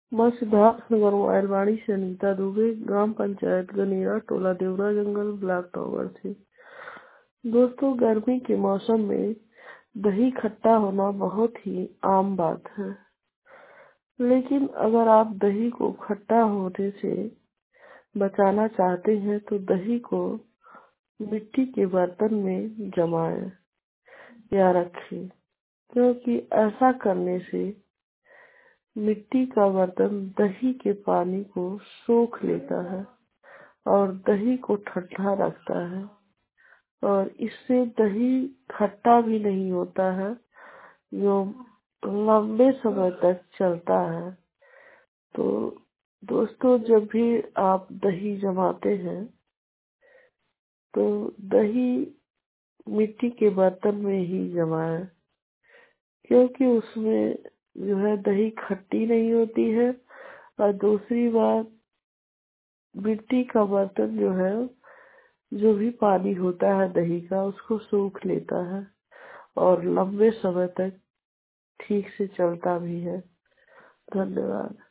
मैं सिद्धार्थ नगर मोबाइलवाड़ी से अनीता दुबे, ग्राम पंचायत गनीरा, टोला देवरा जंगल, ब्लॉक टावर से। दोस्तों, गर्मी के मौसम में दही खट्टा होना बहुत ही आम बात है। लेकिन अगर आप दही को खट्टा होने से बचाना चाहते हैं तो दही को मिट्टी के बर्तन में जमाएं या रखें, क्योंकि ऐसा करने से मिट्टी का बर्तन दही के पानी को सोख लेता है और दही को ठंडा रखता है, और इससे दही खट्टा भी नहीं होता है, जो लंबे समय तक चलता है। तो दोस्तों, जब भी आप दही जमाते हैं तो दही मिट्टी के बर्तन में ही जमाएं, क्योंकि उसमें जो है दही खट्टी नहीं होती है। और दूसरी बात, मिट्टी का बर्तन जो है, जो भी पानी होता है दही का, उसको सोख लेता है और लंबे समय तक ठीक से चलता भी है। धन्यवाद।